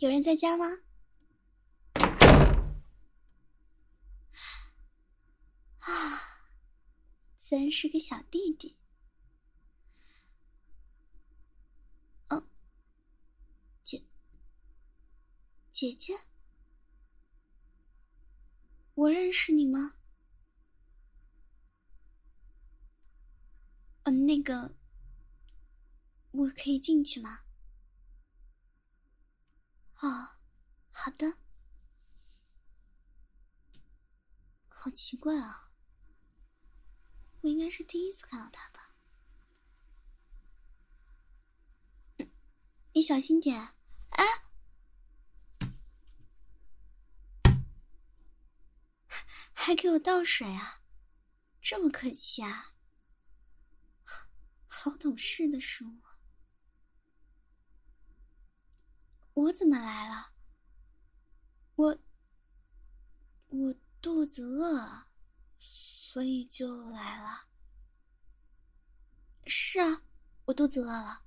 有人在家吗？啊，自然是个小弟弟。哦，姐姐，我认识你吗？那个，我可以进去吗？哦，好的。好奇怪啊，我应该是第一次看到他吧？你小心点。哎，还给我倒水啊，这么客气啊，好懂事的是我。我怎么来了？我肚子饿了，所以就来了。是啊，我肚子饿了。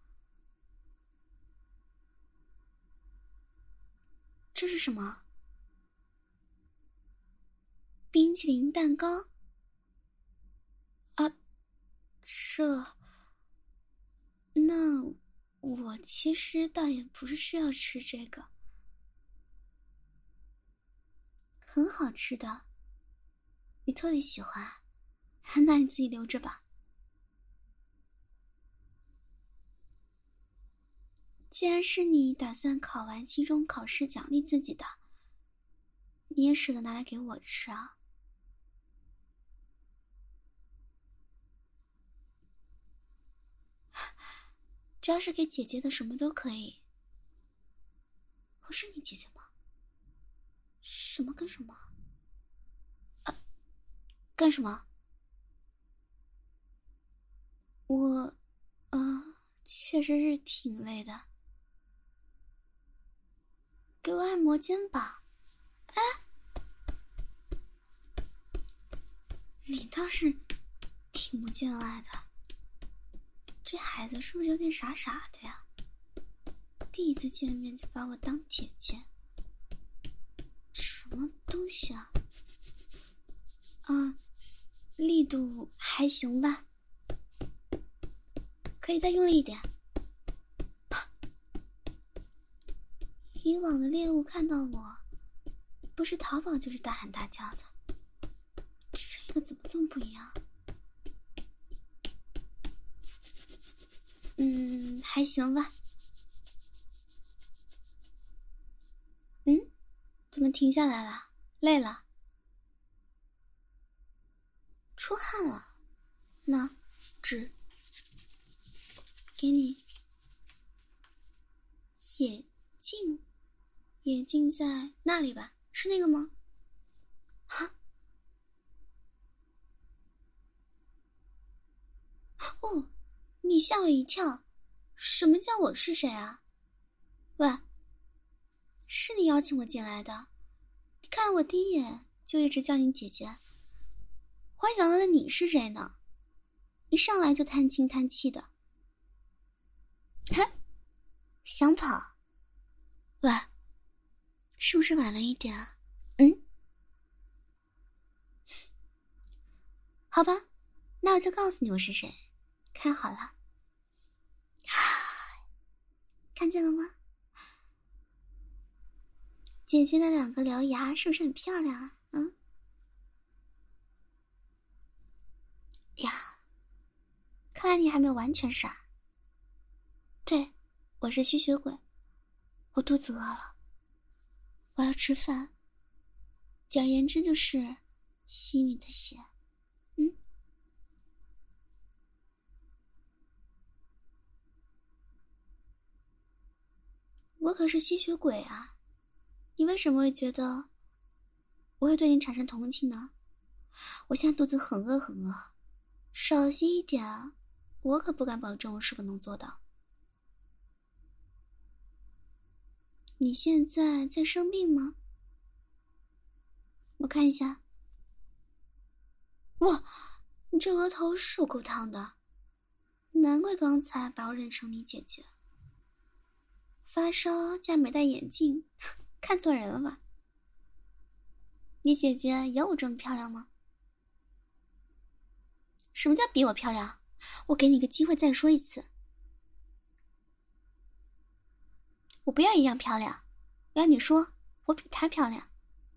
这是什么？冰淇淋蛋糕？啊，那我其实倒也不是要吃这个。很好吃的，你特别喜欢，那你自己留着吧。既然是你打算考完期中考试奖励自己的，你也舍得拿来给我吃啊？只要是给姐姐的，什么都可以。我是你姐姐吗？什么跟什么？干什么？我，确实是挺累的。给我按摩肩膀。哎，你倒是挺不见外的。这孩子是不是有点傻傻的呀？第一次见面就把我当姐姐，什么东西啊？力度还行吧，可以再用力一点。以往的猎物看到我，不是逃跑就是大喊大叫的，这个怎么这么不一样？还行吧。怎么停下来了？累了？出汗了？那纸给你。眼镜在那里吧？是那个吗？哦，你吓我一跳。什么叫我是谁啊？喂，是你邀请我进来的，你看我第一眼就一直叫你姐姐，我还想问问你是谁呢？一上来就叹清叹气的。哼，想跑？喂，是不是晚了一点啊？好吧，那我就告诉你我是谁，看好了。看见了吗？姐姐的2个獠牙是不是很漂亮啊？呀，看来你还没有完全傻。对，我是吸血鬼，我肚子饿了，我要吃饭。简而言之就是吸你的血。我可是吸血鬼啊，你为什么会觉得我会对你产生同情呢？我现在肚子很饿很饿，少吸一点，我可不敢保证我是否能做到。你现在在生病吗？我看一下。哇，你这额头是有够烫的，难怪刚才把我认成你姐姐。 发烧加没戴眼镜，看错人了吧？你姐姐有我这么漂亮吗？什么叫比我漂亮？我给你个机会再说一次。我不要一样漂亮，我要你说我比她漂亮。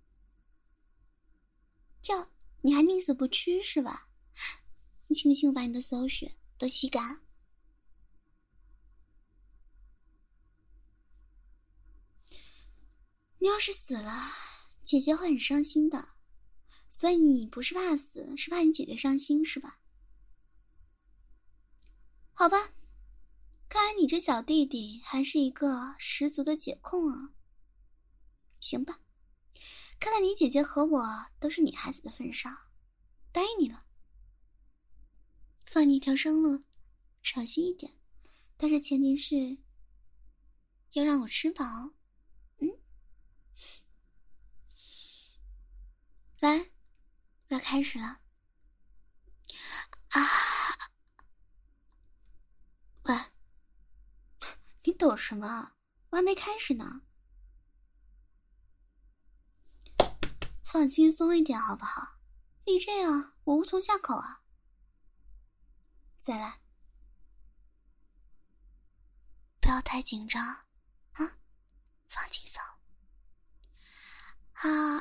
哟，你还宁死不屈是吧？你信不信我把你的所有血都吸干？你要是死了，姐姐会很伤心的。所以你不是怕死，是怕你姐姐伤心是吧？好吧，看来你这小弟弟还是一个十足的姐控啊。行吧，看在你姐姐和我都是女孩子的份上，答应你了。放你一条生路，小心一点，但是前提是要让我吃饱。来，我要开始了。啊！喂，你抖什么？我还没开始呢。放轻松一点好不好？你这样我无从下口啊。再来，不要太紧张啊，放轻松。啊，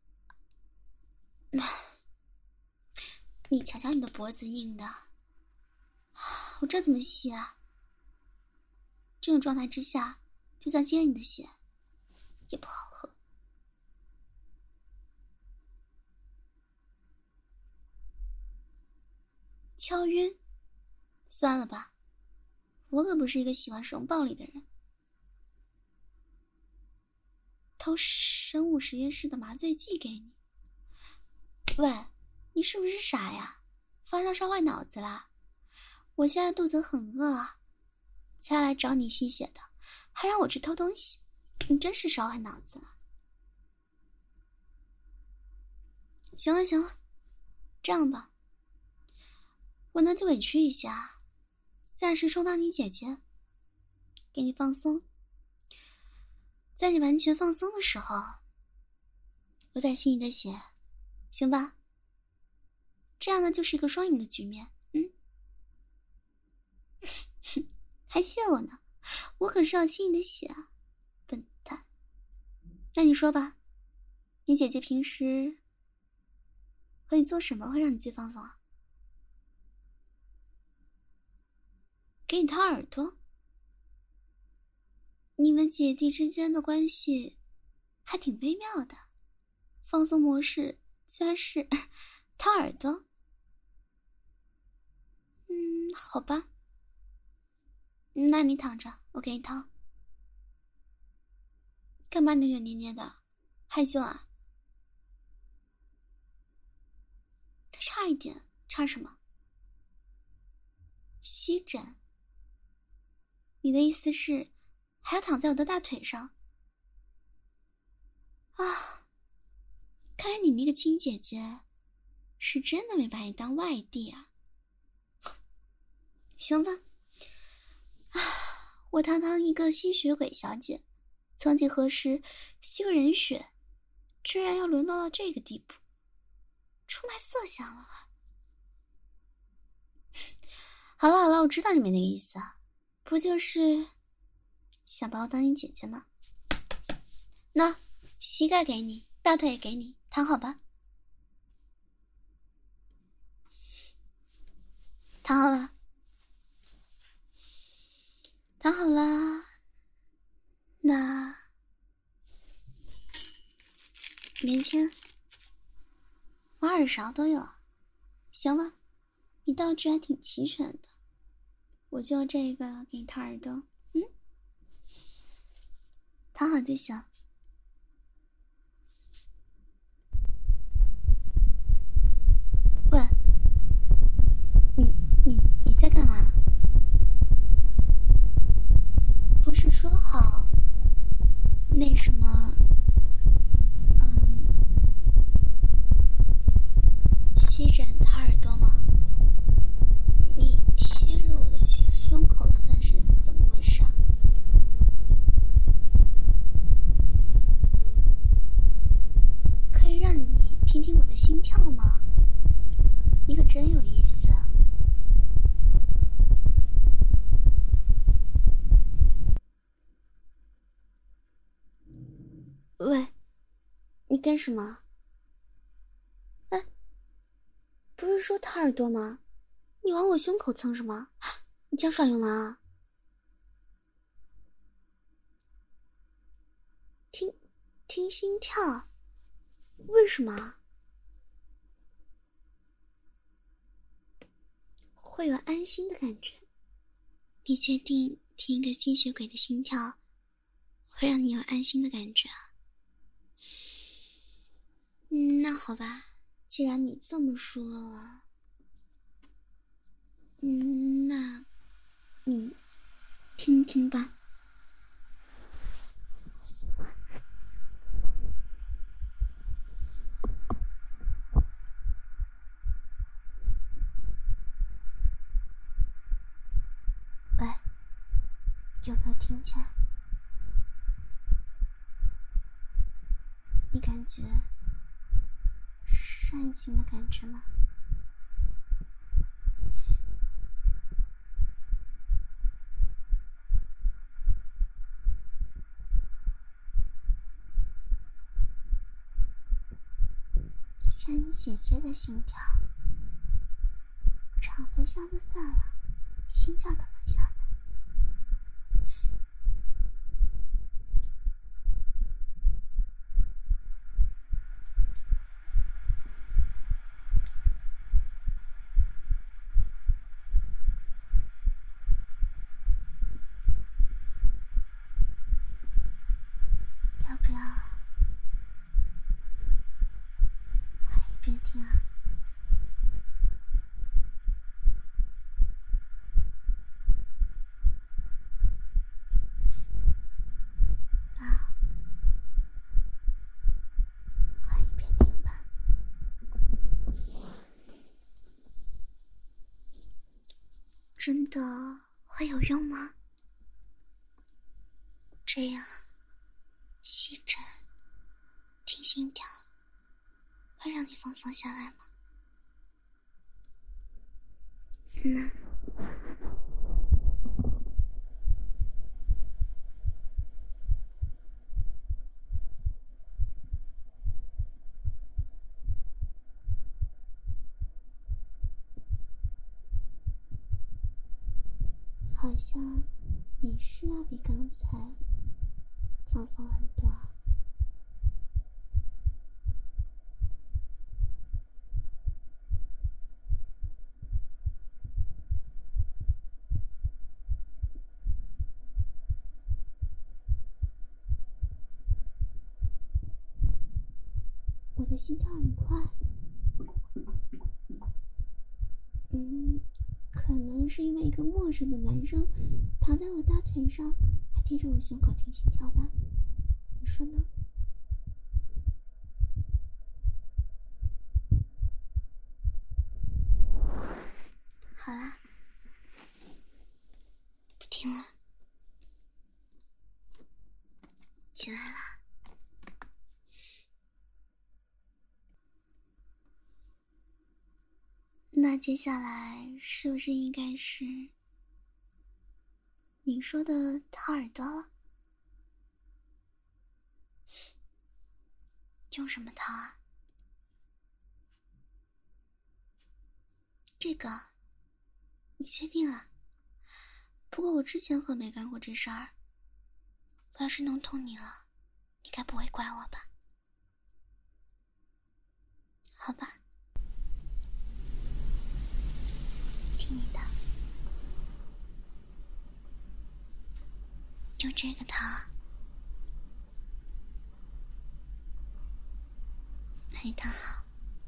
你瞧瞧你的脖子硬的，我这怎么吸啊？这种状态之下，就算接了你的血，也不好喝。敲晕，算了吧，我可不是一个喜欢使用暴力的人。偷生物实验室的麻醉剂给你。喂，你是不是傻呀？发烧烧坏脑子啦？我现在肚子很饿，才来找你吸血的，还让我去偷东西，你真是烧坏脑子了。行了行了，这样吧，我呢就委屈一下，暂时充当你姐姐，给你放松。在你完全放松的时候，我再吸你的血，行吧？这样呢就是一个双赢的局面。还谢我呢，我可是要吸你的血啊，笨蛋。那你说吧，你姐姐平时和你做什么会让你最放松啊？给你掏耳朵？你们姐弟之间的关系还挺微妙的，放松模式居然是掏耳朵。好吧，那你躺着，我给你掏。干嘛扭扭捏捏的？害羞啊？这差一点，差什么？吸枕？你的意思是还要躺在我的大腿上？啊，看来你那个亲姐姐是真的没把你当外地啊。行吧，我堂堂一个吸血鬼小姐，曾几何时吸个人血，居然要沦落到这个地步，出卖色相了啊！好了好了，我知道你没那个意思啊，不就是想把我当你姐姐吗？那膝盖给你，大腿也给你，躺好吧。躺好了，躺好了，那棉签、挖耳勺都有。行了，你道具还挺齐全的，我就这个给你掏耳朵。躺好就行。喂，你在干嘛？不是说好那什么吸枕掏耳朵吗？你贴着我的胸口算是怎么回事啊？ 干什么？哎，不是说掏耳朵吗？你往我胸口蹭是吗？你想耍流氓啊？听心跳，为什么？会有安心的感觉。你确定听一个吸血鬼的心跳会让你有安心的感觉啊？那好吧，既然你这么说了，那你听听吧。喂，有没有听见？你感觉扇形的感觉吗？像你姐姐的心跳，长得像就算了，心跳都能像的。要不要换一边听啊？啊，换一边听吧。真的会有用吗？这样吸针听心跳会让你放松下来吗？那好像也是要比刚才放松很多。我的心跳很快，可能是因为一个陌生的男生躺在我大腿上，还贴着我胸口听心跳吧？你说呢？好啦，不听了，起来啦。那接下来是不是应该是你说的掏耳朵了？用什么掏啊？这个，你确定啊？不过我之前可没干过这事儿。我要是弄痛你了，你该不会怪我吧？好吧，听你的，用这个掏。那你躺好。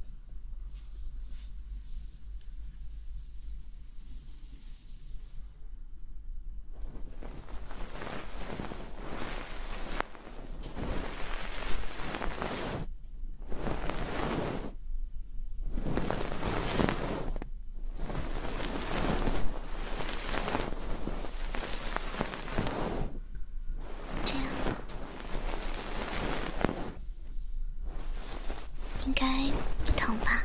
这样呢，应该不疼吧？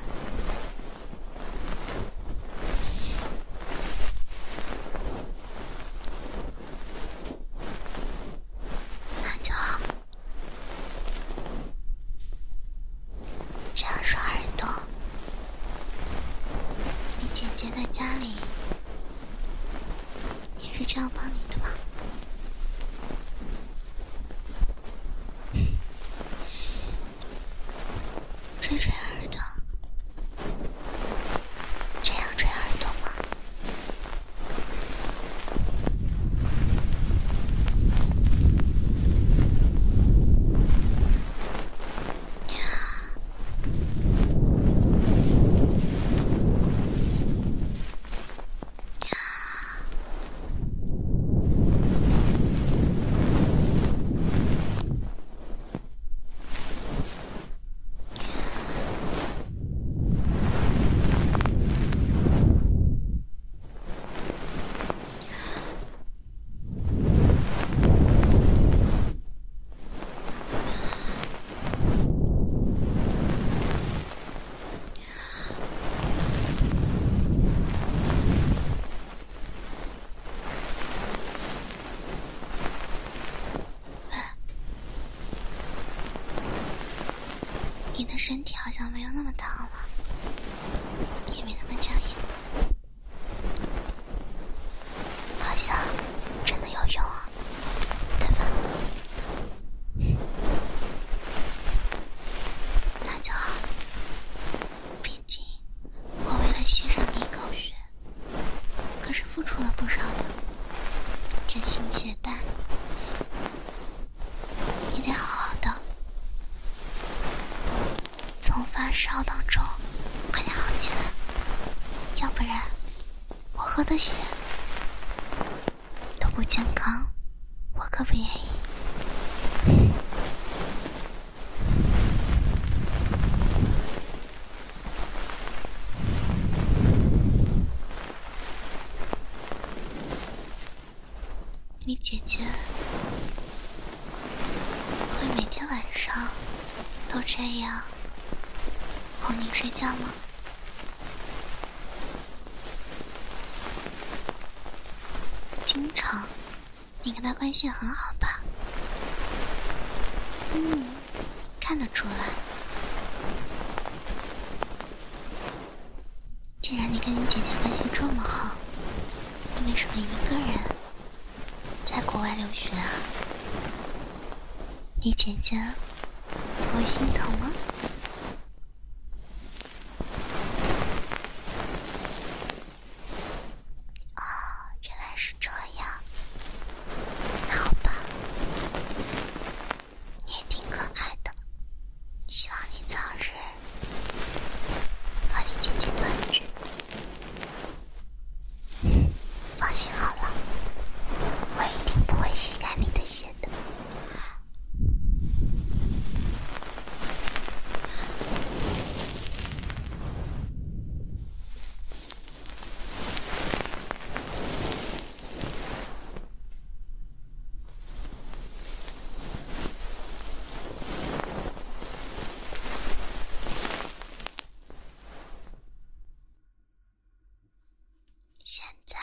那就好。 身体好像没有那么烫了，也没那么僵硬了，好像真的有用啊，对吧？那就好，毕竟我为了欣赏你狗血，可是付出了不少的，真心血袋，你得好好的从发烧当中快点好起来，要不然我喝的血都不健康，我可不愿意。你姐姐会每天晚上都这样哄你睡觉吗？经常，你跟她关系很好吧？看得出来。既然你跟你姐姐关系这么好，你为什么一个人在国外留学啊？你姐姐不会心疼吗？哦，原来是这样。那好吧，你也挺可爱的，希望你早日和你姐姐团聚。放心好了，我一定不会吸干你的血的。现在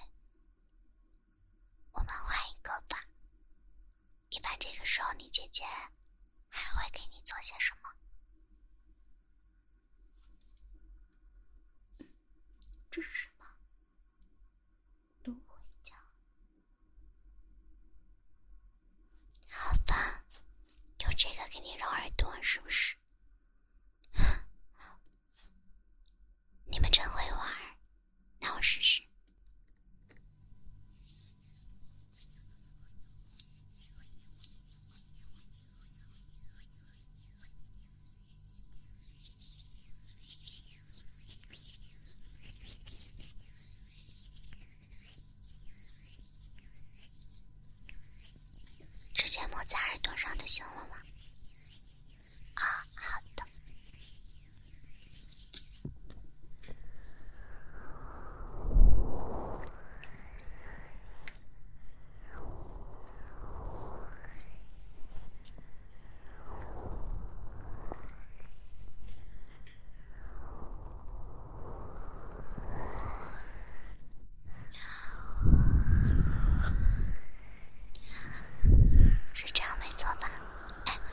我们换一个吧，一般这个时候你姐姐还会给你做些什么？这是什么？芦荟胶。好吧，就这个给你揉耳朵是不是？你们真会玩，那我试试。直接抹在耳朵上就行了吗？啊，好的。是这样没错吧？哎，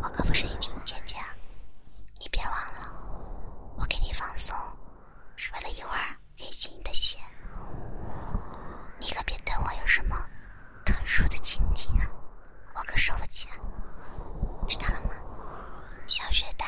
我可不是一听姐姐，你别忘了，我给你放松，是为了一会儿可以吸你的血。你可别对我有什么特殊的情景啊，我可受不起，知道了吗？小血蛋。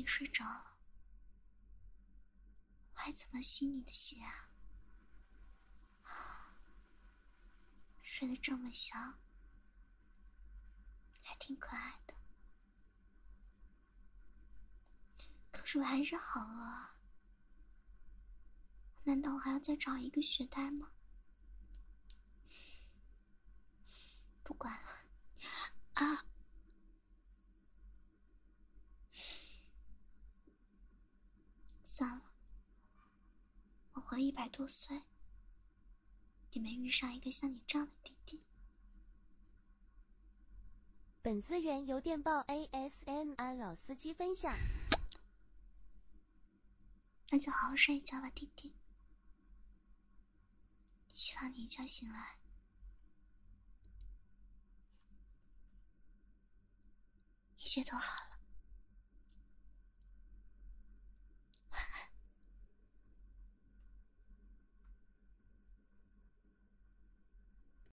你睡着了，我还怎么吸你的血啊？睡得这么香，还挺可爱的。可是我还是好饿啊，难道我还要再找一个血袋吗？不管了啊！算了，我活了100多岁，也没遇上一个像你这样的弟弟。 本资源由电报 ASMR 老司机分享。 那就好好睡一觉吧，弟弟。希望你一觉醒来，一切都好了。晚安。